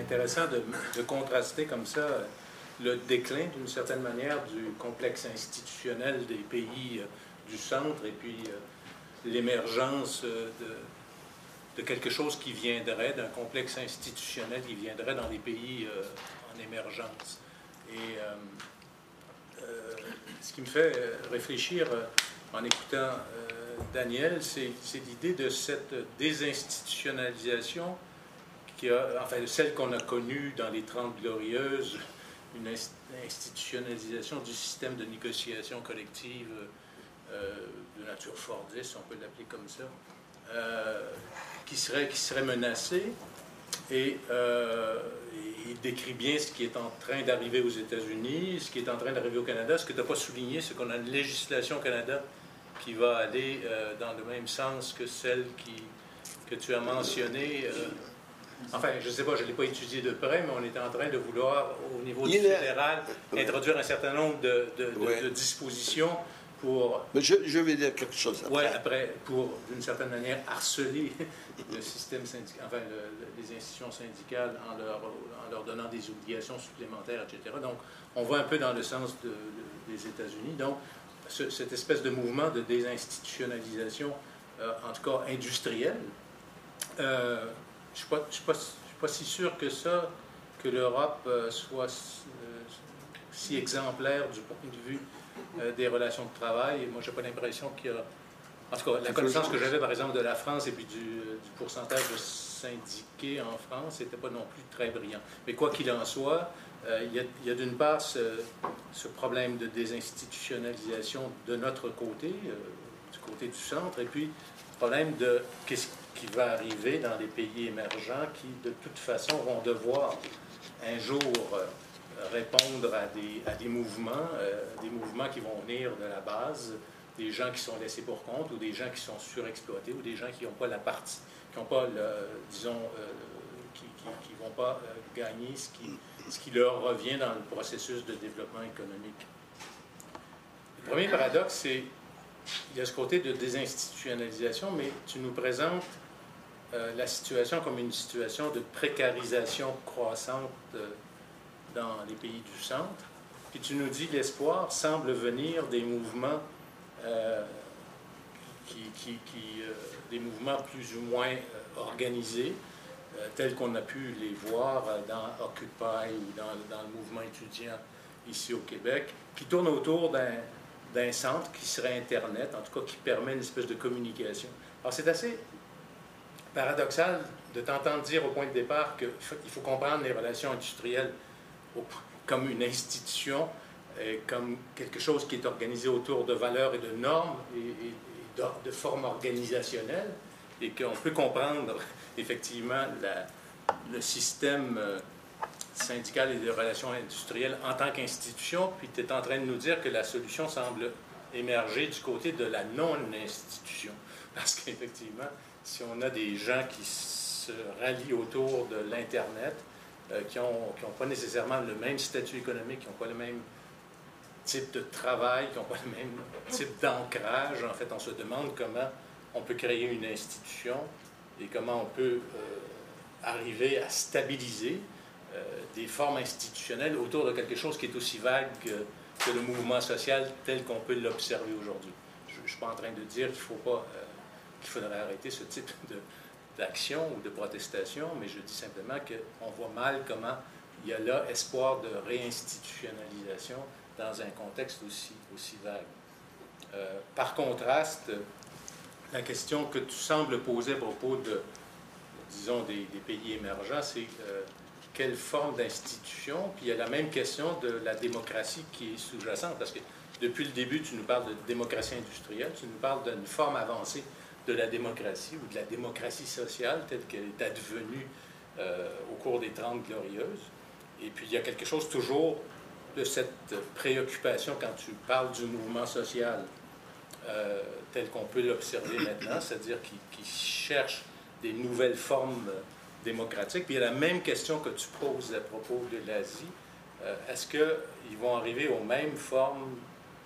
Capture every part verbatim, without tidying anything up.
intéressant de, de contraster comme ça le déclin, d'une certaine manière, du complexe institutionnel des pays euh, du centre et puis euh, l'émergence euh, de, de quelque chose qui viendrait, d'un complexe institutionnel qui viendrait dans les pays euh, en émergence. Et euh, euh, ce qui me fait réfléchir euh, en écoutant euh, Daniel, c'est l'idée de cette désinstitutionnalisation qui a, enfin, celle qu'on a connue dans les Trente Glorieuses, une institutionnalisation du système de négociation collective euh, de nature fordiste, on peut l'appeler comme ça, euh, qui, serait, qui serait menacée. Et euh, il décrit bien ce qui est en train d'arriver aux États-Unis, ce qui est en train d'arriver au Canada. Ce que tu n'as pas souligné, c'est qu'on a une législation au Canada qui va aller euh, dans le même sens que celle qui, que tu as mentionnée. Euh, enfin, je ne sais pas, je ne l'ai pas étudié de près, mais on est en train de vouloir, au niveau du fédéral, introduire un certain nombre de, de, de, ouais. de dispositions pour... Mais je, je vais dire quelque chose après. Oui, après, pour, d'une certaine manière, harceler le système syndical, enfin, le, les institutions syndicales en leur, en leur donnant des obligations supplémentaires, et cetera. Donc, on va un peu dans le sens de, de, des États-Unis. Donc, ce, cette espèce de mouvement de désinstitutionnalisation, euh, en tout cas industrielle, euh, je ne suis, suis pas si sûr que ça, que l'Europe euh, soit euh, si exemplaire du point de vue euh, des relations de travail. Et moi, je n'ai pas l'impression qu'il y a... En tout cas, la connaissance que j'avais, par exemple, de la France et puis du, du pourcentage de syndiqués en France, n'était pas non plus très brillant. Mais quoi qu'il en soit, euh, il y a, a d'une part ce, ce problème de désinstitutionnalisation de notre côté, euh, du côté du centre, et puis le problème de qu'est-ce qui va arriver dans les pays émergents qui, de toute façon, vont devoir un jour euh, répondre à des, à des mouvements, euh, des mouvements qui vont venir de la base, des gens qui sont laissés pour compte, ou des gens qui sont surexploités, ou des gens qui n'ont pas la partie, qui n'ont pas, le, disons, euh, qui ne vont pas euh, gagner ce qui, ce qui leur revient dans le processus de développement économique. Le premier paradoxe, c'est il y a ce côté de désinstitutionnalisation, mais tu nous présentes euh, la situation comme une situation de précarisation croissante euh, dans les pays du centre. Puis tu nous dis l'espoir semble venir des mouvements, euh, qui, qui, qui, euh, des mouvements plus ou moins euh, organisés, euh, tels qu'on a pu les voir dans Occupy ou dans, dans le mouvement étudiant ici au Québec, qui tournent autour d'un d'un centre qui serait Internet, en tout cas qui permet une espèce de communication. Alors c'est assez paradoxal de t'entendre dire au point de départ qu'il faut, faut comprendre les relations industrielles au, comme une institution, et comme quelque chose qui est organisé autour de valeurs et de normes et, et, et de, de formes organisationnelles, et qu'on peut comprendre effectivement la, le système euh, syndical et de relations industrielles en tant qu'institution, puis tu es en train de nous dire que la solution semble émerger du côté de la non-institution. Parce qu'effectivement, si on a des gens qui se rallient autour de l'Internet, euh, qui n'ont qui ont pas nécessairement le même statut économique, qui n'ont pas le même type de travail, qui n'ont pas le même type d'ancrage, en fait, on se demande comment on peut créer une institution et comment on peut euh, arriver à stabiliser Euh, des formes institutionnelles autour de quelque chose qui est aussi vague que, que le mouvement social tel qu'on peut l'observer aujourd'hui. Je ne suis pas en train de dire qu'il faut pas, euh, qu'il faudrait arrêter ce type d'action ou de protestation, mais je dis simplement qu'on voit mal comment il y a là espoir de réinstitutionnalisation dans un contexte aussi, aussi vague. Euh, par contraste, la question que tu sembles poser à propos de, disons, des, des pays émergents, c'est euh, quelle forme d'institution, puis il y a la même question de la démocratie qui est sous-jacente, parce que depuis le début, tu nous parles de démocratie industrielle, tu nous parles d'une forme avancée de la démocratie, ou de la démocratie sociale, telle qu'elle est advenue euh, au cours des Trente Glorieuses. Et puis il y a quelque chose toujours de cette préoccupation quand tu parles du mouvement social, euh, tel qu'on peut l'observer maintenant, c'est-à-dire qui, qui cherche des nouvelles formes démocratique. Puis il y a la même question que tu poses à propos de l'Asie. Euh, est-ce qu'ils vont arriver aux mêmes formes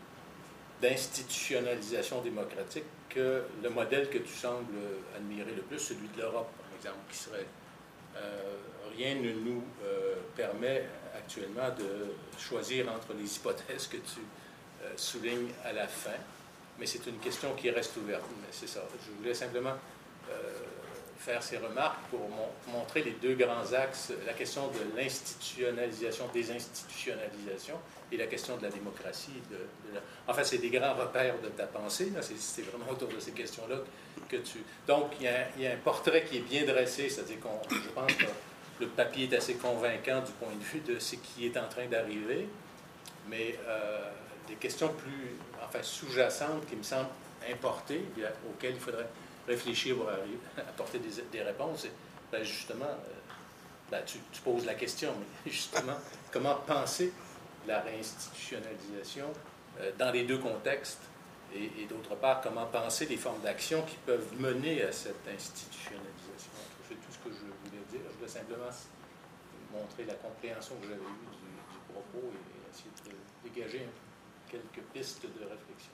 d'institutionnalisation démocratique que le modèle que tu sembles admirer le plus, celui de l'Europe, par exemple, qui serait euh, rien ne nous euh, permet actuellement de choisir entre les hypothèses que tu euh, soulignes à la fin, mais c'est une question qui reste ouverte. Mais c'est ça. Je voulais simplement euh, faire ces remarques pour mon montrer les deux grands axes, la question de l'institutionnalisation, désinstitutionnalisation, et la question de la démocratie. De, de la... Enfin, c'est des grands repères de ta pensée. C'est vraiment autour de ces questions-là que tu... Donc, il y, a, il y a un portrait qui est bien dressé, c'est-à-dire qu'on, je pense que le papier est assez convaincant du point de vue de ce qui est en train d'arriver, mais euh, des questions plus, enfin, sous-jacentes qui me semblent importées, auxquelles il faudrait réfléchir pour arriver, apporter des, des réponses. Et, ben, justement, euh, ben, tu, tu poses la question, mais justement, comment penser la réinstitutionnalisation euh, dans les deux contextes, et, et d'autre part, comment penser les formes d'action qui peuvent mener à cette institutionnalisation. C'est tout ce que je voulais dire. Je voulais simplement montrer la compréhension que j'avais eue du, du propos et essayer de dégager quelques pistes de réflexion.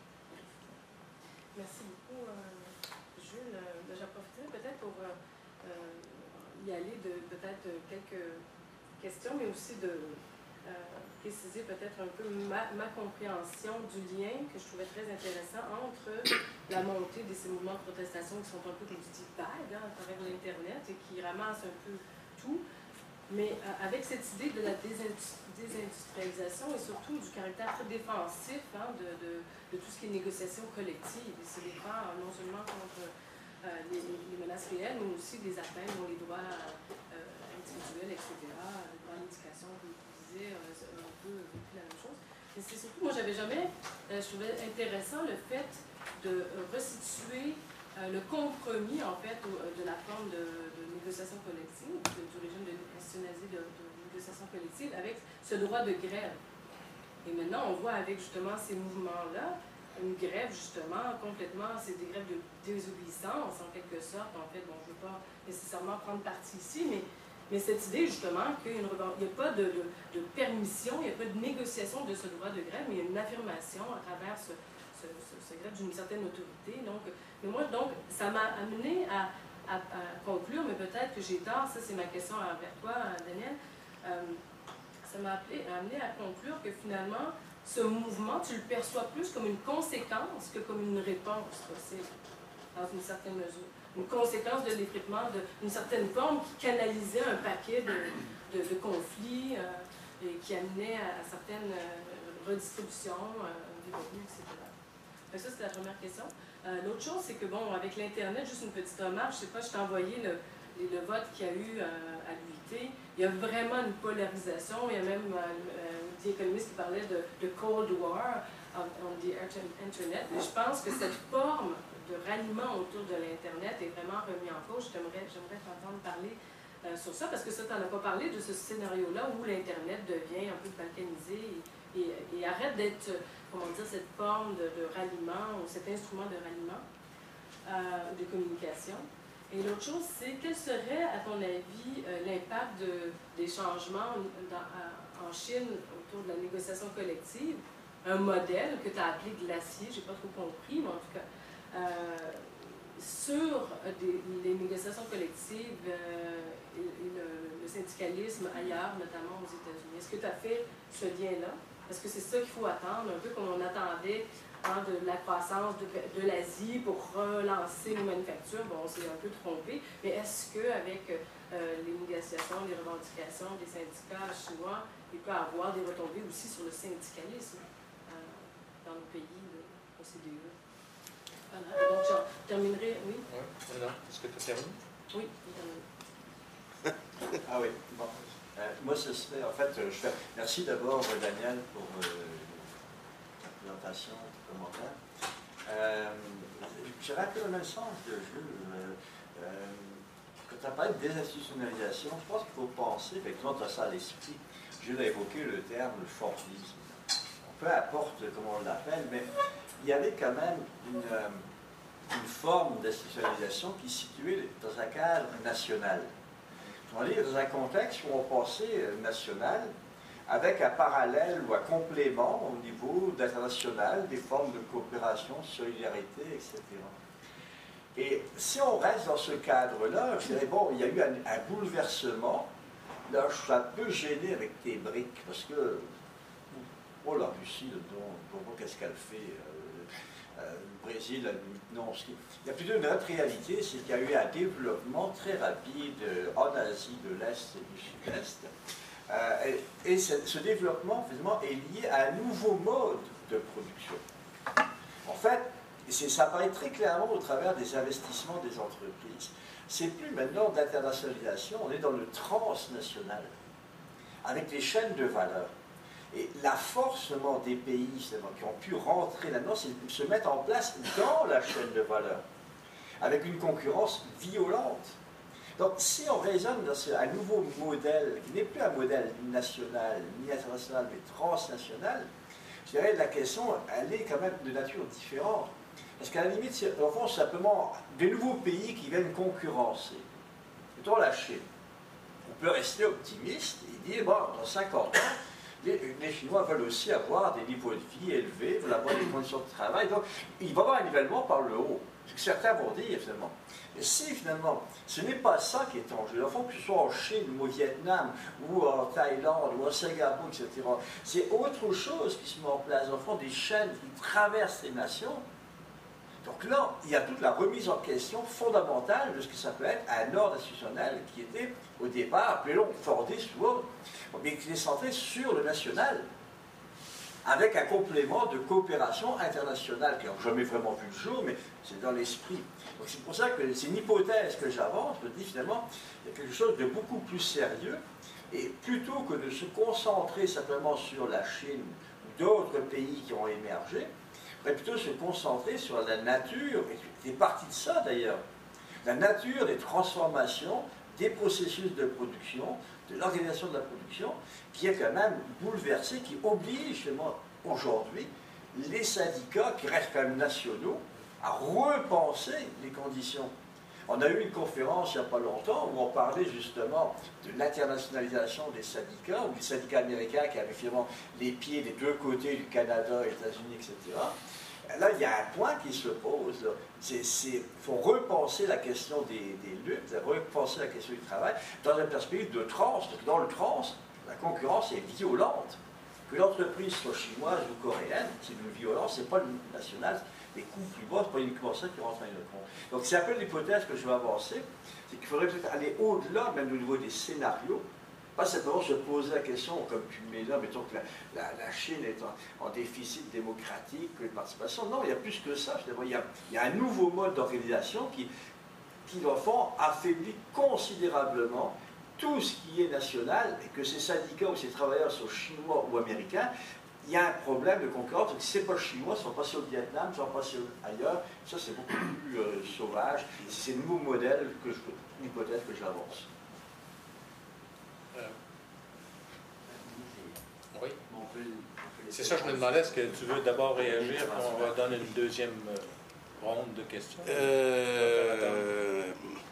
Merci beaucoup, euh, Jules. J'en profiterai peut-être pour euh, euh, y aller de peut-être quelques questions, mais aussi de euh, préciser peut-être un peu ma, ma compréhension du lien que je trouvais très intéressant entre la montée de ces mouvements de protestation qui sont un peu, comme tu dis, vagues hein, à travers l'Internet et qui ramassent un peu tout, mais euh, avec cette idée de la désindustrialisation et surtout du caractère très défensif hein, de, de, de tout ce qui est négociation collective. Et c'est défend non seulement contre euh, les, les menaces réelles, mais aussi des atteintes aux les droits euh, individuels, et cetera, les droits à l'éducation, comme vous disiez, euh, un peu vécu la même chose. Et c'est surtout, moi, j'avais jamais, euh, je trouvais intéressant le fait de euh, restituer euh, le compromis, en fait, au, de la forme de, de négociation collective, de, du régime de institutionnalisé de, de négociation collective, avec ce droit de grève. Et maintenant, on voit avec justement ces mouvements-là, une grève, justement, complètement, c'est des grèves de désobéissance, en quelque sorte. En fait, bon, je ne veux pas nécessairement prendre parti ici, mais, mais cette idée, justement, qu'il n'y a pas de, de, de permission, il n'y a pas de négociation de ce droit de grève, mais il y a une affirmation à travers ce, ce, ce, ce grève d'une certaine autorité. Donc, mais moi, donc, ça m'a amené à, à, à conclure, mais peut-être que j'ai tort, ça c'est ma question envers toi, Daniel, euh, ça m'a amené à conclure que finalement, ce mouvement, tu le perçois plus comme une conséquence que comme une réponse possible, dans une certaine mesure. Une conséquence de l'effritement, d'une certaine forme qui canalisait un paquet de, de, de conflits euh, et qui amenait à, à certaines euh, redistributions euh, des revenus, et cetera. Donc ça, c'est la première question. Euh, L'autre chose, c'est que, bon, avec l'Internet, juste une petite remarque, je ne sais pas, je t'ai envoyé le, le vote qu'il y a eu euh, à l'U I T. Il y a vraiment une polarisation. Il y a même euh, euh, des économistes qui parlaient de, de Cold War on, on the Internet. Et je pense que cette forme de ralliement autour de l'Internet est vraiment remise en cause. J'aimerais t'entendre parler euh, sur ça, parce que ça, tu n'en as pas parlé de ce scénario-là où l'Internet devient un peu balkanisé et, et, et arrête d'être, comment dire, cette forme de, de ralliement, ou cet instrument de ralliement, euh, de communication. Et l'autre chose, c'est quel serait, à ton avis, euh, l'impact de, des changements dans, à, en Chine autour de la négociation collective, un modèle que tu as appelé glacier, je n'ai pas trop compris, mais en tout cas, euh, sur des, les négociations collectives euh, et, et le, le syndicalisme ailleurs, notamment aux États-Unis. Est-ce que tu as fait ce lien-là? Est-ce que c'est ça qu'il faut attendre, un peu comme on attendait hein, de la croissance de, de l'Asie pour relancer nos manufactures? Bon, on s'est un peu trompé, mais est-ce qu'avec euh, les négociations, les revendications des syndicats chinois, il peut y avoir des retombées aussi sur le syndicalisme euh, dans nos pays, au C D E? Voilà. Donc, je terminerai, oui? Oui, non. Est-ce que tu termines? Oui, je termine. Ah oui, bon. Euh, moi, ce serait, en fait, je fais... Merci d'abord, Daniel, pour euh, ta présentation, tes commentaires. Euh, J'ai rappelé le même sens de Jules. Euh, euh, quand tu as parlé de désinstitutionnalisation, je pense qu'il faut penser, effectivement, tu as ça à l'esprit. Jules a évoqué le terme de Fordisme. Peu importe comment on l'appelle, mais il y avait quand même une, une forme d'institutionnalisation qui se situait dans un cadre national. On va dire dans un contexte où on pensait national, avec un parallèle ou un complément au niveau d'international, des formes de coopération, solidarité, et cetera. Et si on reste dans ce cadre-là, je dirais, bon, il y a eu un, un bouleversement. Là, je suis un peu gêné avec tes briques, parce que, oh, la Russie, bon, bon, qu'est-ce qu'elle fait euh, euh, le Brésil, non. Ce qui, il y a plutôt une autre réalité, c'est qu'il y a eu un développement très rapide en Asie de l'Est et du Sud-Est. Euh, et, et ce, ce développement, finalement, est lié à un nouveau mode de production. En fait, c'est, ça apparaît très clairement au travers des investissements des entreprises. C'est plus maintenant d'internationalisation, on est dans le transnational, avec les chaînes de valeur. Et la force des pays qui ont pu rentrer là-dedans, c'est de se mettre en place dans la chaîne de valeur, avec une concurrence violente. Donc, si on raisonne dans ce, un nouveau modèle, qui n'est plus un modèle national, ni international, mais transnational, je dirais que la question, elle est quand même de nature différente. Parce qu'à la limite, c'est en fond, simplement des nouveaux pays qui viennent concurrencer. Mettons la Chine. On peut rester optimiste et dire, bon, dans cinquante ans, les, les Chinois veulent aussi avoir des niveaux de vie élevés, veulent avoir des conditions de travail. Donc, il va y avoir un nivellement par le haut. C'est que certains vont dire, finalement. Et si, finalement, ce n'est pas ça qui est en jeu, il faut que ce soit en Chine ou au Vietnam, ou en Thaïlande, ou au Singapour, et cetera, c'est autre chose qui se met en place. Au fond, des chaînes qui traversent les nations. Donc là, il y a toute la remise en question fondamentale de ce que ça peut être un ordre institutionnel qui était, au départ, appelons Fordiste ou autre, mais qui est centré sur le national, avec un complément de coopération internationale qui n'a jamais vraiment vu le jour, mais c'est dans l'esprit. Donc c'est pour ça que c'est une hypothèse que j'avance, je me dis finalement, il y a quelque chose de beaucoup plus sérieux, et plutôt que de se concentrer simplement sur la Chine ou d'autres pays qui ont émergé, on devrait plutôt se concentrer sur la nature, et c'est partie de ça d'ailleurs, la nature des transformations, des processus de production, de l'organisation de la production, qui est quand même bouleversée, qui oblige aujourd'hui les syndicats, qui restent quand même nationaux, à repenser les conditions. On a eu une conférence il n'y a pas longtemps où on parlait justement de l'internationalisation des syndicats, ou des syndicats américains qui avaient finalement les pieds des deux côtés du Canada, États-Unis, et cetera. Là, il y a un point qui se pose. Il faut repenser la question des, des luttes, repenser la question du travail dans une perspective de trans. Dans le trans, la concurrence est violente. Que l'entreprise soit chinoise ou coréenne, c'est une violence, ce n'est pas le national. Les coûts plus bas, ce n'est pas uniquement ça qui rentre en ligne de compte. Donc c'est un peu l'hypothèse que je vais avancer, c'est qu'il faudrait peut-être aller au-delà, même au niveau des scénarios, pas simplement se poser la question, comme tu le mets là, mettons que la, la, la Chine est en, en déficit démocratique, de participation. Non, il y a plus que ça. Il y a, il y a un nouveau mode d'organisation qui, qui, au fond, affaiblit considérablement tout ce qui est national, et que ces syndicats ou ces travailleurs soient chinois ou américains, il y a un problème de concurrence. Donc, si ce n'est pas chinois, ça va passer au Vietnam, ça va passer ailleurs. Ça, c'est beaucoup plus euh, sauvage. C'est un nouveau modèle, que je, une hypothèse que j'avance. Euh, oui. C'est ça, je me demandais, est-ce que tu veux d'abord réagir, puis on va donner une deuxième euh, ronde de questions? Euh...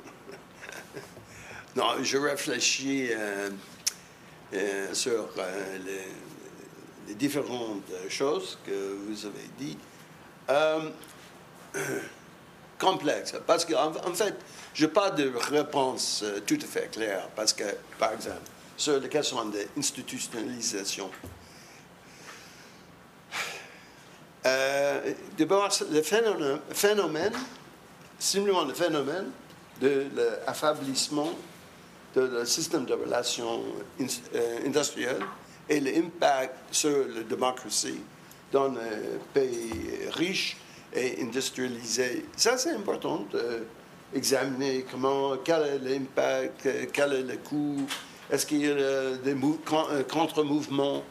non, je réfléchis euh, euh, sur euh, les, les différentes choses que vous avez dites. Euh, complexe, parce qu'en en fait, je n'ai pas de réponse euh, tout à fait claire, parce que, par exemple, sur la question de l'institutionnalisation, euh, d'abord, le phénomène, phénomène, simplement le phénomène de l'affaiblissement du système de relations in, euh, industrielles et l'impact sur la démocratie dans les pays riches et industrialisés. Ça, c'est important d'examiner comment, quel est l'impact, quel est le coût, est-ce qu'il y a des contre-mouvements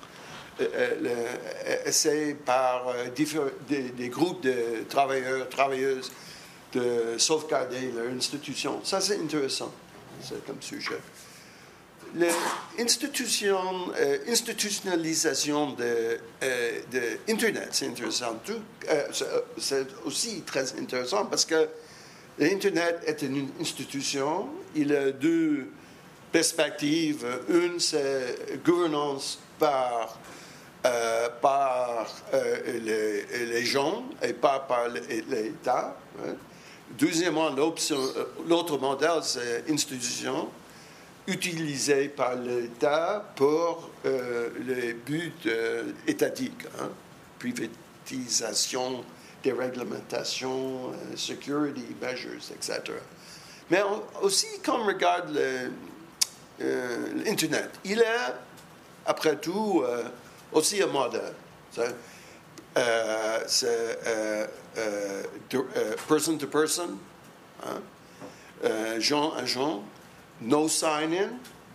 essayés par des, des groupes de travailleurs, travailleuses de sauvegarder leur institution. Ça, c'est intéressant, c'est comme sujet. L'institution, euh, institutionnalisation de, euh, de Internet, c'est intéressant. Tout, euh, c'est aussi très intéressant parce que l'Internet est une institution. Il a deux perspectives. Une, c'est gouvernance par, euh, par euh, les, les gens et pas par l'État. Hein. deuxièmement, l'autre modèle, c'est institution utilisée par l'État pour euh, les buts euh, étatiques, hein, privatisation, déréglementation, euh, security measures, et cetera. Mais on, aussi, quand on regarde le, euh, l'Internet, il est, après tout, euh, aussi un modèle. C'est, euh, c'est euh, euh, de, euh, person to person, hein, euh, gens à gens, no sign-in,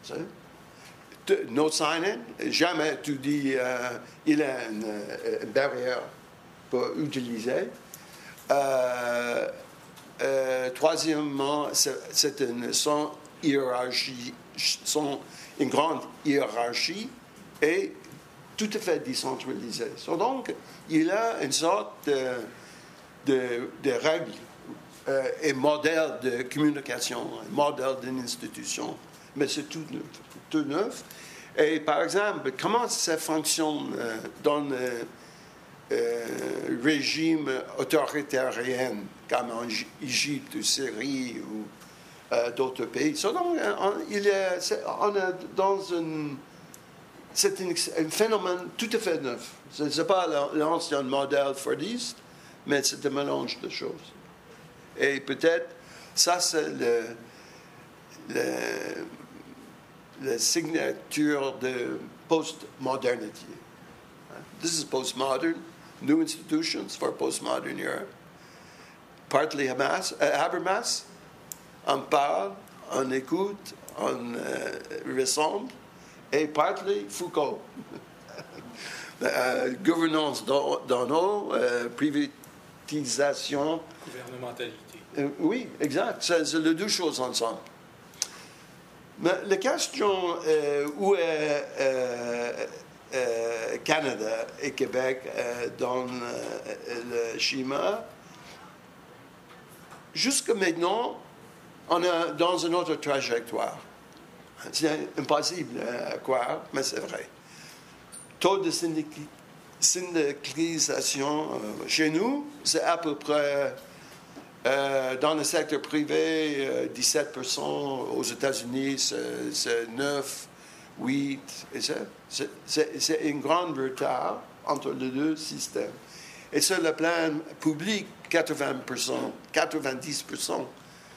no sign-in, jamais tu dis euh, il y a une, une barrière pour utiliser. Euh, euh, troisièmement, c'est, c'est une, sans hiérarchie, sans une grande hiérarchie et tout à fait décentralisé. So, donc, il y a une sorte de, de, de règles euh, et modèle de communication, un modèle d'une institution, mais c'est tout neuf, tout neuf. Et par exemple, comment ça fonctionne euh, dans le euh, régime autoritarien, comme en Égypte ou Syrie ou euh, d'autres pays? So, donc, on, il est, c'est, on est dans une... C'est un, un phénomène tout à fait neuf. Ce n'est pas l'ancien modèle fordiste, mais c'est un mélange de choses. Et peut-être, ça, c'est le, le, la signature de post-modernity. This is postmodern, new institutions for postmodern Europe. Partly Hamas, uh, Habermas, on parle, on écoute, on euh, ressemble. Et partly Foucault. euh, gouvernance d'en haut, euh, privatisation. Gouvernementalité. Euh, oui, exact. C'est, c'est les deux choses ensemble. Mais la question euh, où est euh, euh, Canada et Québec euh, dans euh, le schéma, jusqu'à maintenant, on est dans une autre trajectoire. C'est impossible à croire, mais c'est vrai. Taux de syndic- syndicalisation euh, chez nous, c'est à peu près, euh, dans le secteur privé, euh, dix-sept pour cent. Aux États-Unis, c'est, c'est neuf, huit. Et c'est, c'est, c'est, c'est un grand retard entre les deux systèmes. Et sur le plan public, quatre-vingts pour cent, quatre-vingt-dix pour cent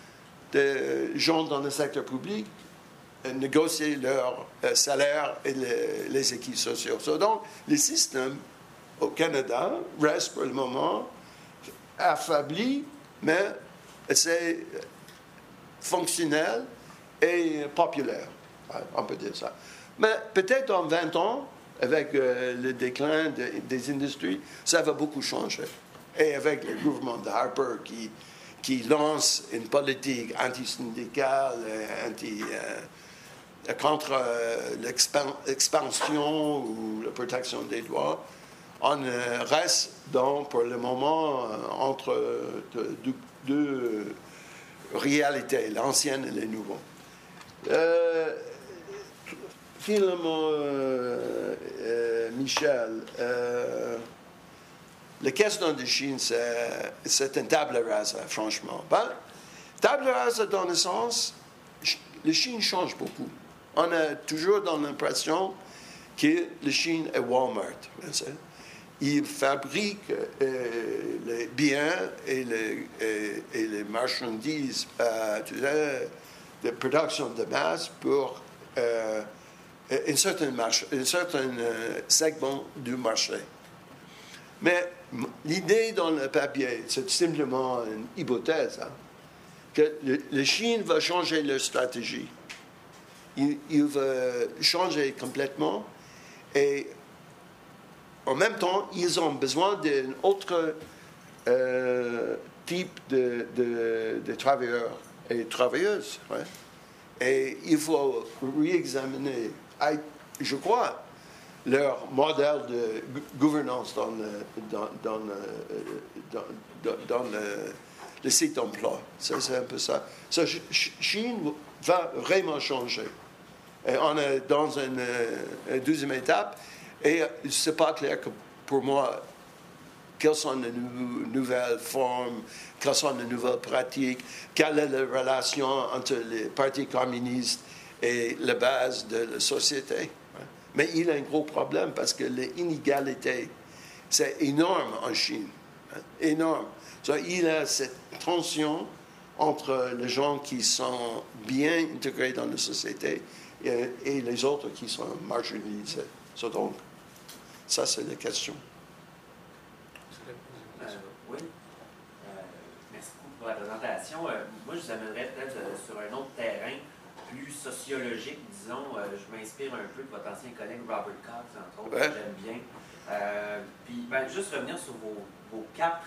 de gens dans le secteur public négocier leur euh, salaire et les, les équipes sociales. So, donc, le système au Canada reste pour le moment affaibli, mais c'est fonctionnel et populaire, on peut dire ça. Mais peut-être en vingt ans, avec euh, le déclin de, des industries, ça va beaucoup changer. Et avec le gouvernement de Harper qui, qui lance une politique anti-syndicale, anti... Euh, contre euh, l'expansion ou la protection des droits, on euh, reste donc pour le moment euh, entre euh, deux, deux réalités, l'ancienne et la nouvelle. Euh, finalement, euh, euh, Michel, euh, la question de Chine, c'est, c'est une table rase, franchement. Ben, table rase dans le sens, la Chine change beaucoup. On a toujours dans l'impression que la Chine est Walmart. Ils fabriquent euh, les biens et les, et, et les marchandises euh, de production de masse pour euh, un certain, marché, un certain euh, segment du marché. Mais l'idée dans le papier, c'est simplement une hypothèse, hein, que le, la Chine va changer leur stratégie. Il, il va changer complètement et en même temps, ils ont besoin d'un autre euh, type de, de, de travailleurs et travailleuses. Ouais. Et il faut réexaminer, je crois, leur modèle de gouvernance dans le, dans, dans le, dans, dans, dans le, le site d'emploi. Ça, c'est un peu ça. Ça. Chine va vraiment changer. Et on est dans une, une deuxième étape, et ce n'est pas clair que pour moi, quelles sont les nou- nouvelles formes, quelles sont les nouvelles pratiques, quelle est la relation entre les partis communistes et la base de la société. Mais il a un gros problème parce que l'inégalité, c'est énorme en Chine. Énorme. So, il a cette tension entre les gens qui sont bien intégrés dans la société et, et les autres qui sont marginalisés. So, donc, ça, c'est la question. Euh, oui. Euh, merci beaucoup pour la présentation. Euh, moi, je vous amènerais peut-être euh, sur un autre terrain plus sociologique, disons. Euh, je m'inspire un peu de votre ancien collègue Robert Cox, entre autres, ouais. que j'aime bien. Euh, puis, ben, juste revenir sur vos, vos quatre,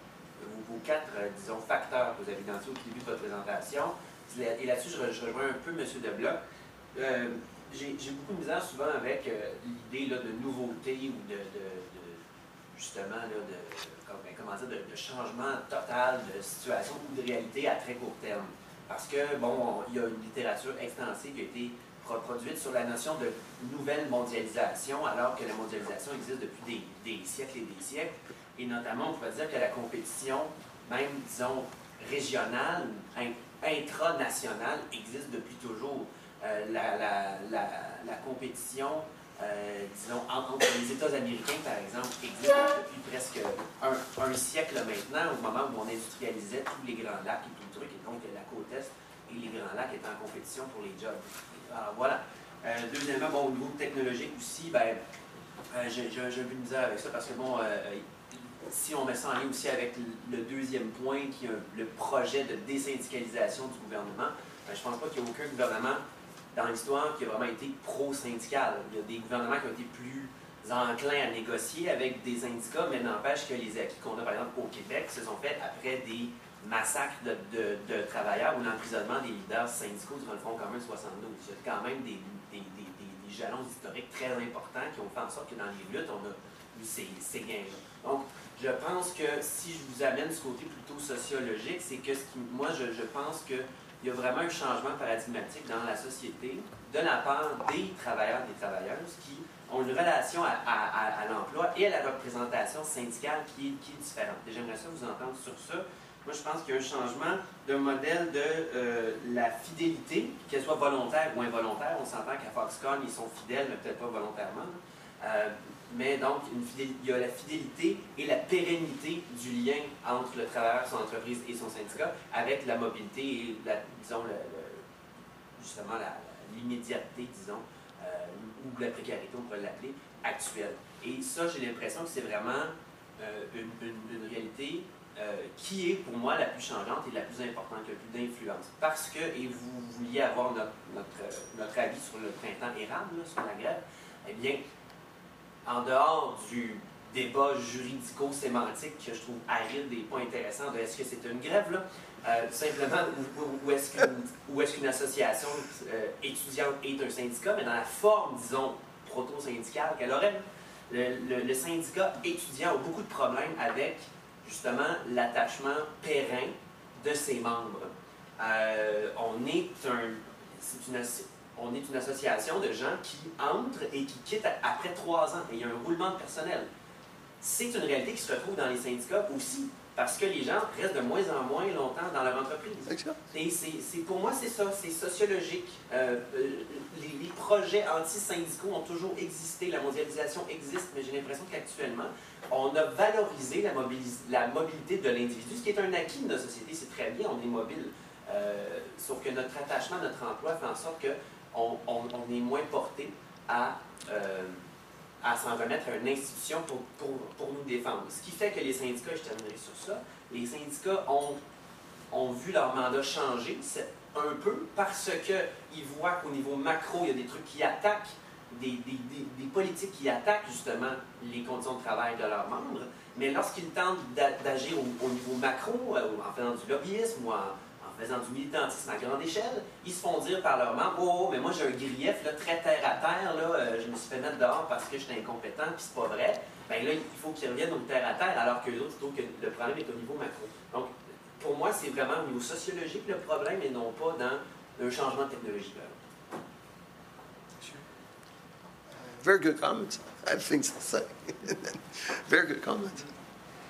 vos, vos quatre euh, disons, facteurs que vous avez identifiés au début de votre présentation. Et là-dessus, je, je rejoins un peu M. Debloc. Euh, j'ai, j'ai beaucoup de misère souvent avec euh, l'idée là, de nouveauté ou de, de, de justement, là, de, comme, comment dire, de, de changement total de situation ou de réalité à très court terme. Parce que, bon, il y a une littérature extensive qui a été produite sur la notion de nouvelle mondialisation, alors que la mondialisation existe depuis des, des siècles et des siècles. Et notamment, on pourrait dire que la compétition, même, disons, régionale ou intranationale, existe depuis toujours. Euh, la, la, la, la compétition, euh, disons, entre les États américains, par exemple, existe depuis presque un, un siècle maintenant, au moment où on industrialisait tous les grands lacs et tout le truc, et donc la côte Est et les grands lacs étaient en compétition pour les jobs. Alors voilà. Euh, deuxièmement, bon, au niveau technologique aussi, ben, euh, j'ai, j'ai, j'ai un peu de misère avec ça parce que, bon, euh, si on met ça en lien aussi avec le deuxième point, qui est le projet de désyndicalisation du gouvernement, ben, je ne pense pas qu'il y ait aucun gouvernement dans l'histoire qui a vraiment été pro-syndical. Il y a des gouvernements qui ont été plus enclins à négocier avec des syndicats, mais n'empêche que les acquis qu'on a, par exemple, au Québec, se sont faits après des massacres de, de, de travailleurs ou l'emprisonnement des leaders syndicaux durant le Front commun de soixante-douze. Il y a quand même des, des, des, des, des jalons historiques très importants qui ont fait en sorte que dans les luttes, on a eu ces, ces gains-là. Donc, je pense que si je vous amène ce côté plutôt sociologique, c'est que ce qui, moi, je, je pense que il y a vraiment un changement paradigmatique dans la société de la part des travailleurs et des travailleuses qui ont une relation à, à, à, à l'emploi et à la représentation syndicale qui est, qui est différente. Et j'aimerais ça vous entendre sur ça. Moi, je pense qu'il y a un changement d'un modèle de euh, la fidélité, qu'elle soit volontaire ou involontaire. On s'entend qu'à Foxconn, ils sont fidèles, mais peut-être pas volontairement. Euh, mais donc, une fidélité, il y a la fidélité et la pérennité du lien entre le travailleur, son entreprise et son syndicat, avec la mobilité et, la, disons, le, le, justement, la, l'immédiateté, disons, euh, ou la précarité, on pourrait l'appeler, actuelle. Et ça, j'ai l'impression que c'est vraiment euh, une, une, une réalité euh, qui est, pour moi, la plus changeante et la plus importante, qui a le plus d'influence. Parce que, et vous vouliez avoir notre, notre, notre avis sur le printemps érable, là, sur la grève, eh bien, en dehors du débat juridico-sémantique que je trouve aride et pas intéressant de est-ce que c'est une grève, là, euh, simplement, où, où est-ce qu'une, où est-ce qu'une association euh, étudiante est un syndicat, mais dans la forme, disons, proto-syndicale qu'elle aurait. Le, le, le syndicat étudiant a beaucoup de problèmes avec, justement, l'attachement périn de ses membres. Euh, on est un... C'est une, On est une association de gens qui entrent et qui quittent après trois ans. Et il y a un roulement de personnel. C'est une réalité qui se retrouve dans les syndicats aussi, parce que les gens restent de moins en moins longtemps dans leur entreprise. Et c'est, c'est, pour moi, c'est ça, c'est sociologique. Euh, les, les projets anti-syndicaux ont toujours existé, la mondialisation existe, mais j'ai l'impression qu'actuellement, on a valorisé la, mobilis- la mobilité de l'individu, ce qui est un acquis de notre société. C'est très bien, on est mobile. Euh, sauf que notre attachement à notre emploi fait en sorte que On, on, on est moins porté à, euh, à s'en remettre à une institution pour, pour, pour nous défendre. Ce qui fait que les syndicats, je terminerai sur ça, les syndicats ont, ont vu leur mandat changer un peu parce qu'ils voient qu'au niveau macro, il y a des trucs qui attaquent, des, des, des, des politiques qui attaquent justement les conditions de travail de leurs membres, mais lorsqu'ils tentent d'agir au, au niveau macro, en faisant du lobbyisme ou en faisant du militantisme à grande échelle, ils se font dire par leurs membres « Oh, mais moi j'ai un grief là, très terre-à-terre, là, euh, je me suis fait mettre dehors parce que j'étais incompétent, puis c'est pas vrai. » Bien là, il faut qu'ils reviennent au terre-à-terre, alors que les autres, ils trouvent que le problème est au niveau macro. Donc, pour moi, c'est vraiment au niveau sociologique le problème, et non pas dans un changement de technologie. Very good comments. I have things to say. Very good comments.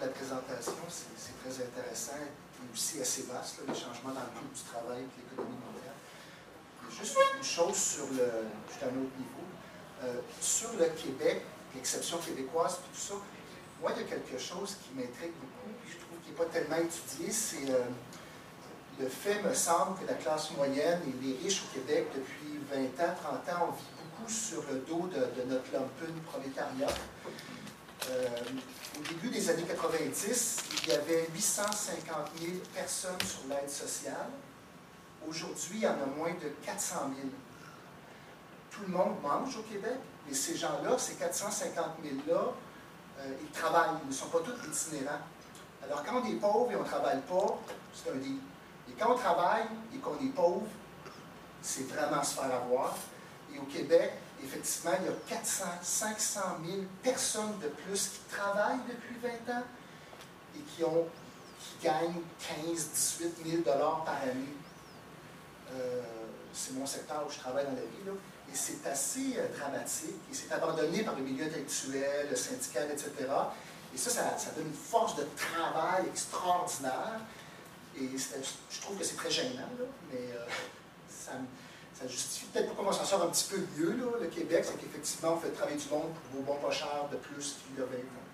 la présentation, c'est très intéressant et aussi assez vaste, là, les changements dans le coût du travail et l'économie mondiale. Juste une chose sur le, juste à un autre niveau, euh, sur le Québec, l'exception québécoise, puis tout ça, moi, il y a quelque chose qui m'intrigue beaucoup, puis je trouve qu'il n'est pas tellement étudié, c'est euh, le fait, me semble, que la classe moyenne et les riches au Québec, depuis vingt ans, trente ans, on vit beaucoup sur le dos de, de notre lumpen prolétariat. Euh, au début des années quatre-vingt-dix, il y avait huit cent cinquante mille personnes sur l'aide sociale. Aujourd'hui, il y en a moins de quatre cent mille. Tout le monde mange au Québec, mais ces gens-là, ces quatre cent cinquante mille-là, euh, ils travaillent, ils ne sont pas tous itinérants. Alors, quand on est pauvre et on ne travaille pas, c'est un deal. Et quand on travaille et qu'on est pauvre, c'est vraiment se faire avoir. Et au Québec, effectivement, il y a quatre cents, cinq cent mille personnes de plus qui travaillent depuis vingt ans et qui, ont, qui gagnent quinze, dix-huit mille dollars par année. Euh, c'est mon secteur où je travaille dans la vie, là. Et c'est assez euh, dramatique. Et c'est abandonné par le milieu intellectuel, le syndical, et cetera. Et ça, ça, ça donne une force de travail extraordinaire. Et je trouve que c'est très gênant, là, mais euh, ça, ça justifie peut-être pourquoi on s'en sort un petit peu mieux, là, le Québec, c'est qu'effectivement, on fait travailler du monde pour vos bons pas chers de plus qu'il y a vingt ans.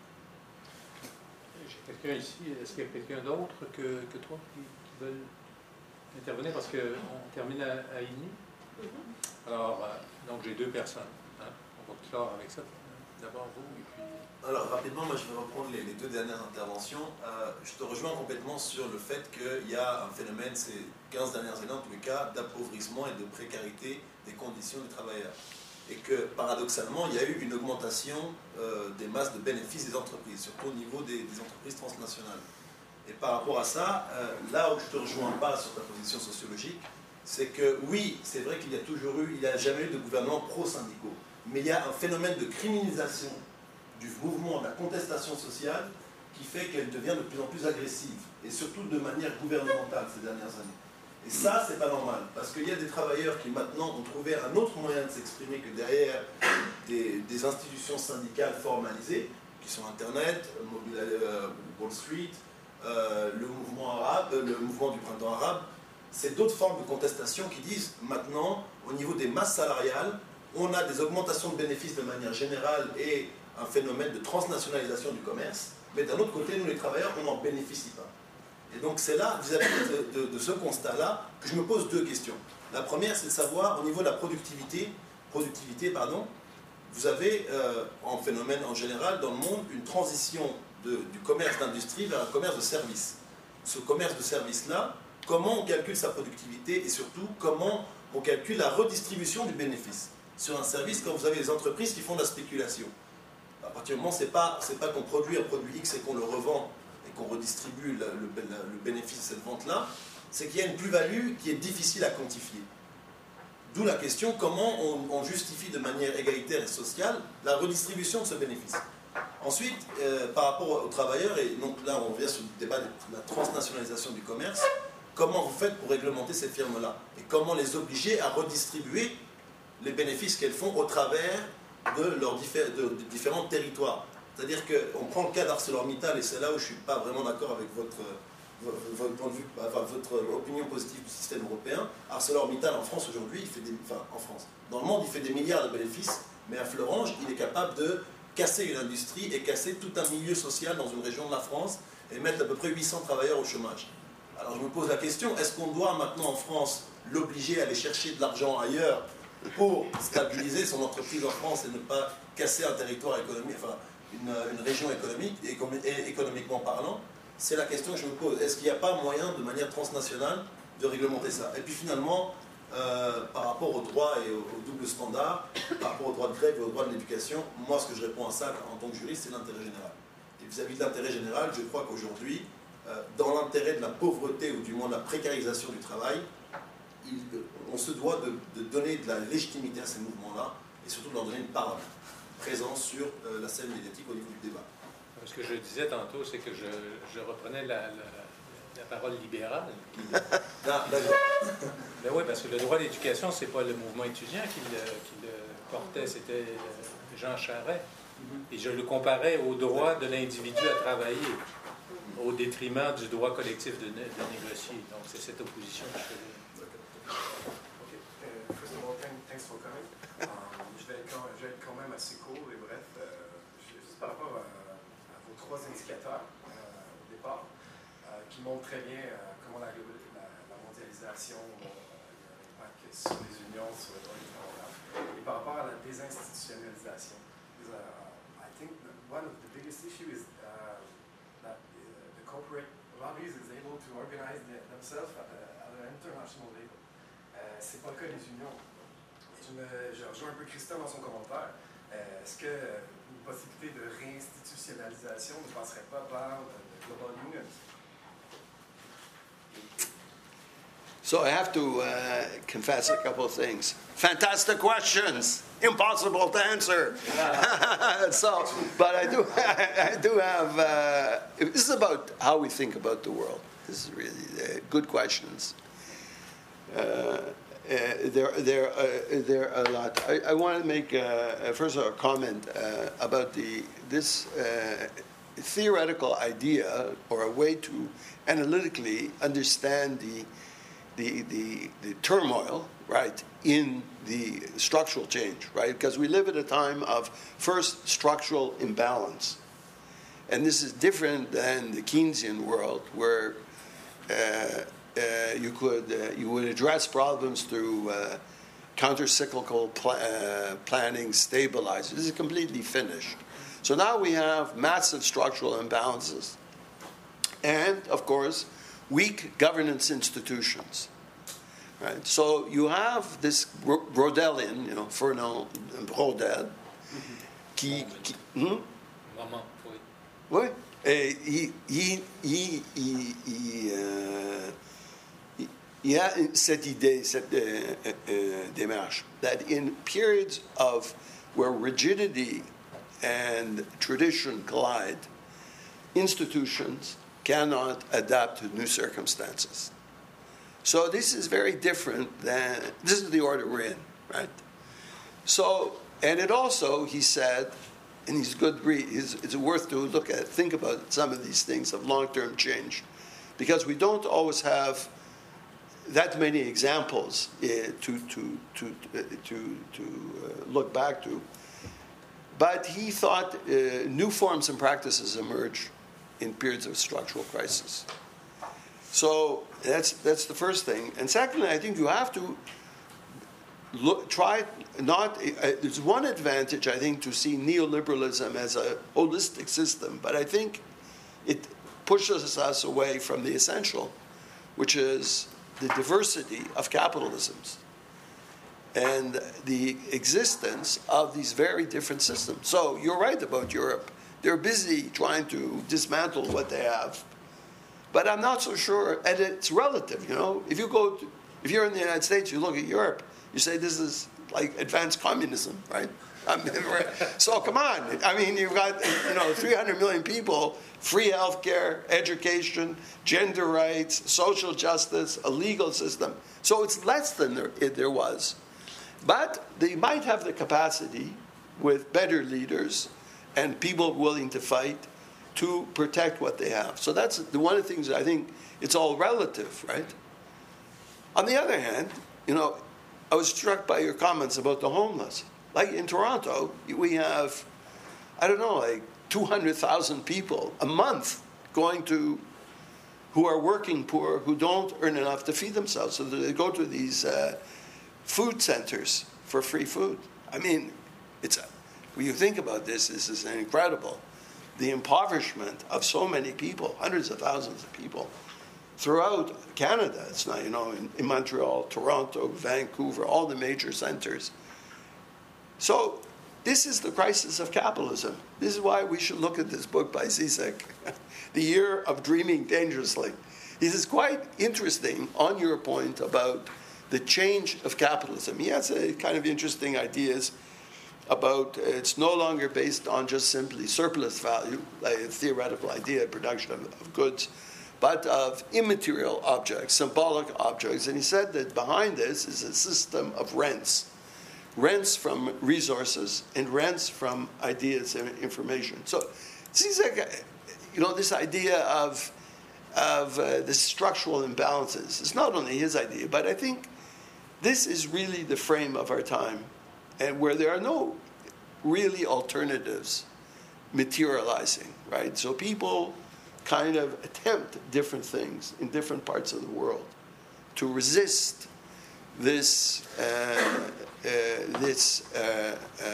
J'ai quelqu'un ici, est-ce qu'il y a quelqu'un d'autre que, que toi qui, qui veut intervenir? Parce qu'on termine à, à I N I. Mm-hmm. Alors, euh, donc j'ai deux personnes. Hein? On va clore avec ça. D'abord vous, et puis... Alors, rapidement, moi je vais reprendre les, les deux dernières interventions. Euh, je te rejoins complètement sur le fait qu'il y a un phénomène, ces quinze dernières années en tous les cas, d'appauvrissement et de précarité des conditions des travailleurs. Et que, paradoxalement, il y a eu une augmentation euh, des masses de bénéfices des entreprises, surtout au niveau des, des entreprises transnationales. Et par rapport à ça, euh, là où je ne te rejoins pas sur ta position sociologique, c'est que oui, c'est vrai qu'il y a toujours eu, il n'y a jamais eu de gouvernement pro-syndicaux, mais il y a un phénomène de criminalisation du mouvement de la contestation sociale qui fait qu'elle devient de plus en plus agressive, et surtout de manière gouvernementale ces dernières années. Et ça, c'est pas normal, parce qu'il y a des travailleurs qui maintenant ont trouvé un autre moyen de s'exprimer que derrière des, des institutions syndicales formalisées, qui sont Internet, euh, Wall Street, euh, le mouvement arabe, le mouvement du printemps arabe. C'est d'autres formes de contestation qui disent maintenant, au niveau des masses salariales, on a des augmentations de bénéfices de manière générale et un phénomène de transnationalisation du commerce, mais d'un autre côté, nous les travailleurs, on n'en bénéficie pas. Et donc c'est là, vis-à-vis de, de, de ce constat-là, que je me pose deux questions. La première, c'est de savoir, au niveau de la productivité, productivité pardon, vous avez euh, en phénomène en général dans le monde une transition de, du commerce d'industrie vers un commerce de service. Ce commerce de service-là, comment on calcule sa productivité et surtout comment on calcule la redistribution du bénéfice sur un service quand vous avez des entreprises qui font de la spéculation. À partir du moment où ce n'est pas, c'est pas qu'on produit un produit X et qu'on le revend et qu'on redistribue le, le, le bénéfice de cette vente-là, c'est qu'il y a une plus-value qui est difficile à quantifier. D'où la question, comment on, on justifie de manière égalitaire et sociale la redistribution de ce bénéfice. Ensuite, euh, par rapport aux travailleurs, et donc là on revient sur le débat de la transnationalisation du commerce, comment vous faites pour réglementer ces firmes-là? Et comment les obliger à redistribuer les bénéfices qu'elles font au travers de leurs diffé de, de différents territoires? C'est-à-dire qu'on prend le cas d'ArcelorMittal, et c'est là où je ne suis pas vraiment d'accord avec votre, votre point de vue, enfin, votre opinion positive du système européen. ArcelorMittal en France aujourd'hui, il fait des, enfin en France, dans le monde il fait des milliards de bénéfices, mais à Fleuranges, il est capable de casser une industrie et casser tout un milieu social dans une région de la France et mettre à peu près huit cents travailleurs au chômage. Alors je me pose la question, est-ce qu'on doit maintenant en France l'obliger à aller chercher de l'argent ailleurs pour stabiliser son entreprise en France et ne pas casser un territoire économique, enfin une, une région économique, et économiquement parlant? C'est la question que je me pose. Est-ce qu'il n'y a pas moyen, de manière transnationale, de réglementer ça? Et puis finalement, euh, par rapport au droit et au, au double standard, par rapport au droit de grève et au droit de l'éducation, moi ce que je réponds à ça en tant que juriste, c'est l'intérêt général. Et vis-à-vis de l'intérêt général, je crois qu'aujourd'hui, euh, dans l'intérêt de la pauvreté, ou du moins de la précarisation du travail, il, on se doit de, de donner de la légitimité à ces mouvements-là, et surtout de leur donner une parole présente sur euh, la scène médiatique au niveau du débat. Ce que je disais tantôt, c'est que je, je reprenais la, la, la parole libérale. Qui... non, ben, ben oui, parce que le droit à l'éducation, ce n'est pas le mouvement étudiant qui le, qui le portait, c'était Jean Charest. Et je le comparais au droit de l'individu à travailler. au détriment du droit collectif de, de négocier. Donc, c'est cette opposition que je faisais. Okay. Uh, first of all, thank, thanks for coming. Um, je, vais être quand, je vais être quand même assez court et bref. Euh, juste par rapport à, à vos trois indicateurs euh, au départ, euh, qui montrent très bien euh, comment la, la, la mondialisation euh, a un impact sur les unions, sur le droit du travail. Et par rapport à la désinstitutionnalisation, because, uh, I think that one of the biggest issues is uh, that uh, the corporate lobbies is able to organize the, themselves at, a, at an international level. Euh, c'est pas le cas des unions. Je, me, je rejoins un peu Christophe dans son commentaire. Euh, est-ce que une possibilité de réinstitutionnalisation ne passerait pas par le Global Union? So I have to uh, confess a couple of things. Fantastic questions, impossible to answer. So, but I do, I do have. Uh, this is about how we think about the world. This is really uh, good questions. Uh, uh, there, there, uh, there are a lot. I, I want to make uh, first of all a comment uh, about the this uh, theoretical idea or a way to analytically understand the. The, the, the turmoil, right, in the structural change, right? Because we live at a time of first structural imbalance. And this is different than the Keynesian world where uh, uh, you could uh, you would address problems through uh, counter-cyclical pl- uh, planning, stabilizers. This is completely finished. So now we have massive structural imbalances. And, of course, weak governance institutions, right? So you have this Brodellian, you know, Fernand Braudel, qui, qui hmm? Maman, oui. Oui, et il, il, il, il, il, euh, il, il a cette idée, cette uh, uh, démarche, that in periods of where rigidity and tradition collide, institutions cannot adapt to new circumstances. So this is very different than, this is the order we're in, right? So, and it also, he said, and he's good read, it's, it's worth to look at, think about some of these things of long-term change, because we don't always have that many examples uh, to, to, to, uh, to, to uh, look back to. But he thought uh, new forms and practices emerge in periods of structural crisis. So that's that's the first thing. And secondly, I think you have to look, try not. Uh, there's one advantage, I think, to see neoliberalism as a holistic system, but I think it pushes us away from the essential, which is the diversity of capitalisms and the existence of these very different systems. So you're right about Europe. They're busy trying to dismantle what they have. But I'm not so sure, and it's relative, you know. If you go to, if you're in the United States, you look at Europe, you say this is like advanced communism, right? I mean, so come on. I mean, you've got, you know, three hundred million people, free health care, education, gender rights, social justice, a legal system. So it's less than there, it, there was. But they might have the capacity, with better leaders and people willing to fight, to protect what they have. So that's the one of the things that I think it's all relative, right? On the other hand, you know, I was struck by your comments about the homeless. Like in Toronto, we have, I don't know, like two hundred thousand people a month going to, who are working poor, who don't earn enough to feed themselves. So they go to these uh, food centers for free food. I mean, it's a, when you think about this, this is incredible. The impoverishment of so many people, hundreds of thousands of people, throughout Canada. It's not, you know, in, in Montreal, Toronto, Vancouver, all the major centers. So this is the crisis of capitalism. This is why we should look at this book by Zizek, The Year of Dreaming Dangerously. This is quite interesting on your point about the change of capitalism. He has a kind of interesting ideas about uh, it's no longer based on just simply surplus value, like a theoretical idea of production of, of goods, but of immaterial objects, symbolic objects. And he said that behind this is a system of rents. Rents from resources and rents from ideas and information. So Zizek, you know, this idea of of uh, the structural imbalances. It's not only his idea, but I think this is really the frame of our time, and where there are no really alternatives materializing, right? So people kind of attempt different things in different parts of the world to resist this uh, uh, this uh, uh,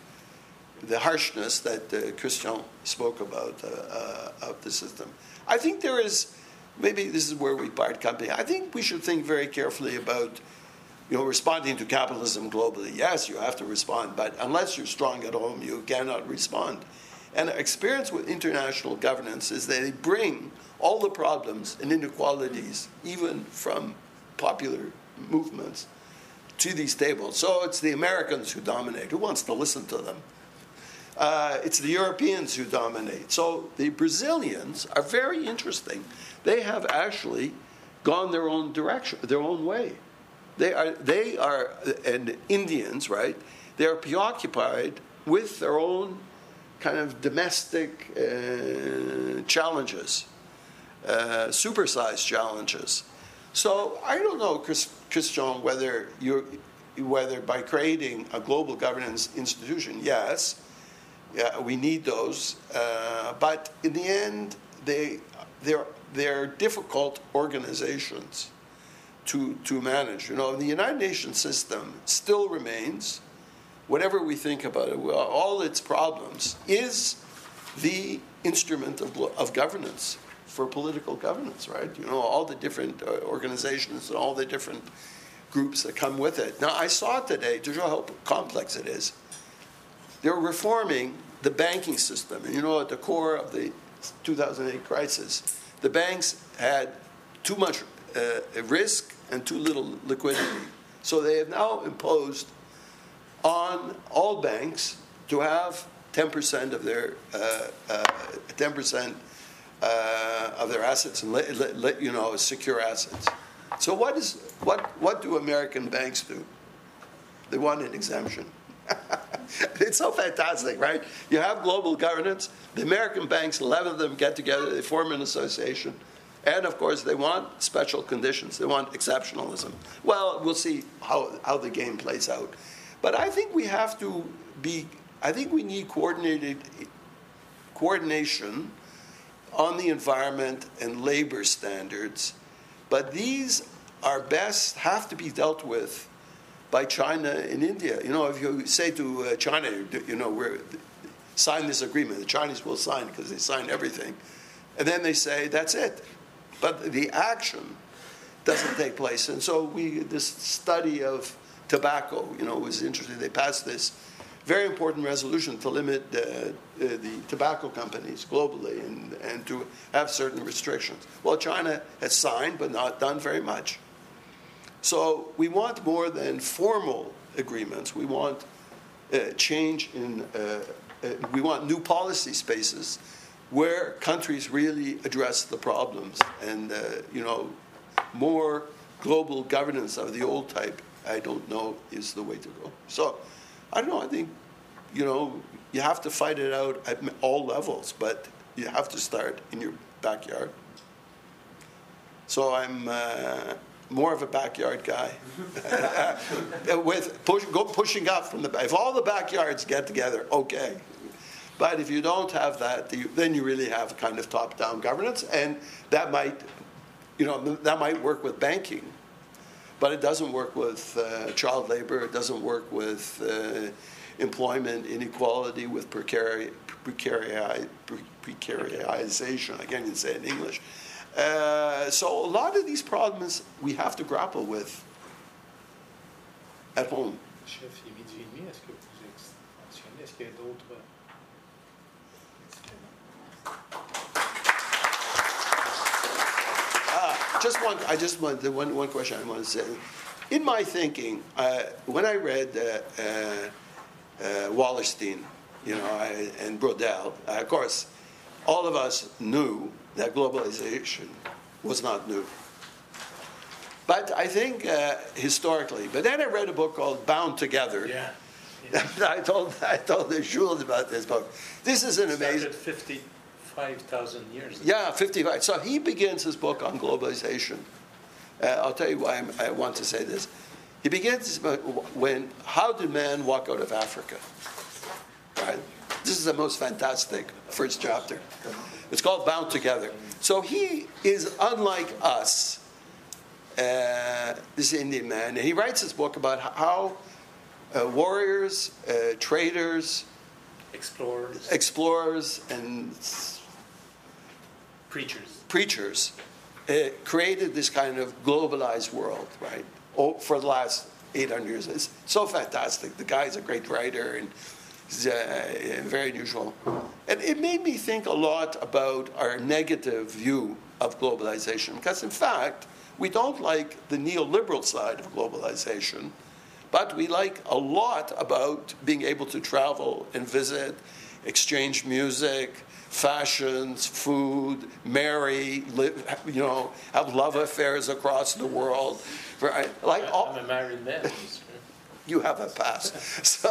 the harshness that uh, Christian spoke about uh, uh, of the system. I think there is, maybe this is where we part company. I think we should think very carefully about, you know, responding to capitalism globally. Yes, you have to respond, but unless you're strong at home, you cannot respond. And our experience with international governance is that they bring all the problems and inequalities, even from popular movements, to these tables. So it's the Americans who dominate. Who wants to listen to them? Uh, it's the Europeans who dominate. So the Brazilians are very interesting. They have actually gone their own direction, their own way. They are, they are, and Indians, right? They are preoccupied with their own kind of domestic uh, challenges, uh, supersized challenges. So I don't know, Chris, Christian, whether you, whether by creating a global governance institution, yes. Yeah, we need those, uh, but in the end, they they're they're difficult organizations to to manage. You know, the United Nations system still remains, whatever we think about it, well, all its problems, is the instrument of of governance for political governance, right? You know, all the different uh, organizations and all the different groups that come with it. Now, I saw today to show how complex it is. They're reforming the banking system. And you know, at the core of the two thousand eight crisis, the banks had too much uh, risk and too little liquidity. So they have now imposed on all banks to have ten percent of their uh, uh, ten percent uh, of their assets and let, let, let, you know, secure assets. So what is what what do American banks do? They want an exemption. It's so fantastic, right? You have global governance. The American banks, eleven of them get together. They form an association. And, of course, they want special conditions. They want exceptionalism. Well, we'll see how, how the game plays out. But I think we have to be, I think we need coordinated coordination on the environment and labor standards. But these are best, have to be dealt with by China and India. You know, if you say to uh, China, you know, we're, sign this agreement, the Chinese will sign because they sign everything. And then they say, that's it. But the action doesn't take place. And so we, this study of tobacco, you know, was interesting. They passed this very important resolution to limit uh, uh, the tobacco companies globally and, and to have certain restrictions. Well, China has signed, but not done very much. So we want more than formal agreements. We want uh, change in, uh, uh, we want new policy spaces where countries really address the problems. And, uh, you know, more global governance of the old type, I don't know, is the way to go. So, I don't know, I think, you know, you have to fight it out at all levels, but you have to start in your backyard. So I'm uh, more of a backyard guy. With push, go pushing up from the back. If all the backyards get together, okay. But if you don't have that, then you really have kind of top-down governance, and that might, you know, that might work with banking, but it doesn't work with uh, child labor. It doesn't work with uh, employment inequality, with precari- precari- precarization. I can't even say it in English. Uh, so a lot of these problems we have to grapple with at home. Chef, il est midi et demi. Est-ce que vous mentionnez, est-ce qu'il y a d'autres? Uh, just one, I just want the one, one question I want to say. In my thinking, uh, when I read uh, uh, uh, Wallerstein, you know, I, and Brodel, uh, of course, all of us knew that globalization was not new. But I think uh, historically, but then I read a book called Bound Together. Yeah. yeah. I told I told the Jules about this book. This is an amazing. fifty, fifty-five thousand years. Yeah, fifty-five. So he begins his book on globalization. Uh, I'll tell you why I'm, I want to say this. He begins when, how did man walk out of Africa? Right? This is the most fantastic first chapter. It's called Bound Together. So he is unlike us, uh, this Indian man. And he writes this book about how uh, warriors, uh, traders, Explorers. explorers, and Preachers. preachers uh, created this kind of globalized world, right? Oh, for the last eight hundred years. It's so fantastic. The guy's a great writer and he's uh, very unusual. And it made me think a lot about our negative view of globalization. Because, in fact, we don't like the neoliberal side of globalization, but we like a lot about being able to travel and visit, exchange music, fashions, food, marry, live, you know, have love affairs across the world. Right? Like all, I'm a married man. you have a pass. So,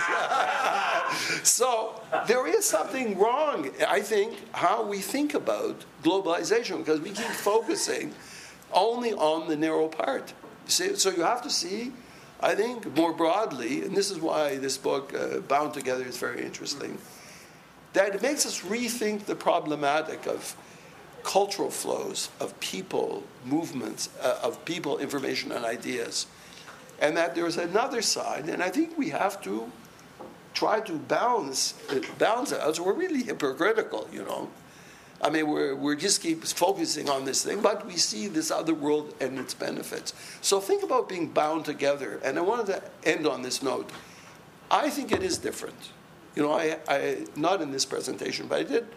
so there is something wrong, I think, how we think about globalization, because we keep focusing only on the narrow part. You see? So you have to see, I think, more broadly, and this is why this book, uh, Bound Together, is very interesting, that it makes us rethink the problematic of cultural flows, of people, movements, uh, of people, information, and ideas. And that there's another side, and I think we have to try to balance, balance it out. So we're really hypocritical, you know. I mean, we're, we're just keep focusing on this thing, but we see this other world and its benefits. So think about being bound together. And I wanted to end on this note. I think it is different. You know, I, I not in this presentation, but I did,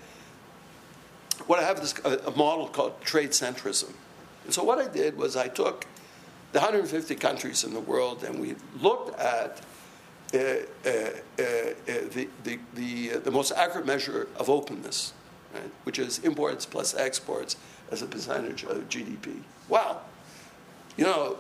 what I have this a, a model called trade centrism. And so what I did was I took the one hundred fifty countries in the world and we looked at uh, uh, uh, uh, the, the, the, uh, the most accurate measure of openness, right, which is imports plus exports as a percentage of G D P. Wow. You know,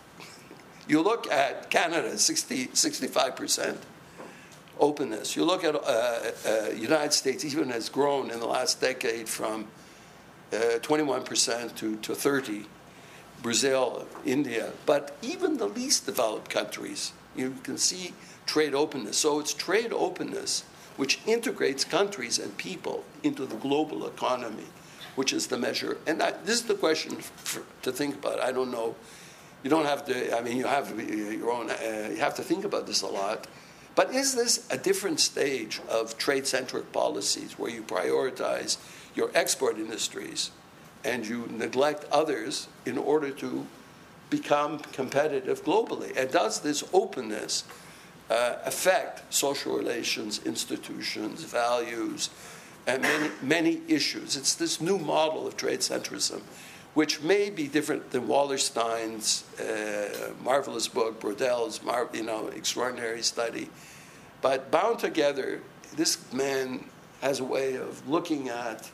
you look at Canada, sixty, sixty-five percent. Openness. You look at uh, uh, United States, even has grown in the last decade from uh, twenty-one percent to, to thirty. Brazil, India, but even the least developed countries, you can see trade openness. So it's trade openness which integrates countries and people into the global economy, which is the measure. And that, this is the question for, to think about. I don't know. You don't have to. I mean, you have your own. Uh, you have to think about this a lot. But is this a different stage of trade-centric policies where you prioritize your export industries and you neglect others in order to become competitive globally? And does this openness uh, affect social relations, institutions, values, and many, many issues? It's this new model of trade centrism, which may be different than Wallerstein's uh, marvelous book, Brodell's mar- you know, extraordinary study. But Bound Together, this man has a way of looking at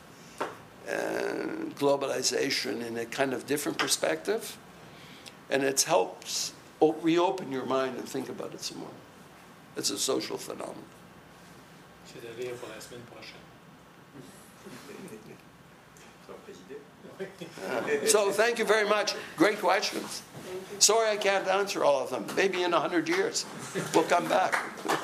uh, globalization in a kind of different perspective, and it helps o- reopen your mind and think about it some more. It's a social phenomenon. Uh, so thank you very much. Great questions. Sorry I can't answer all of them. Maybe in a hundred years we'll come back.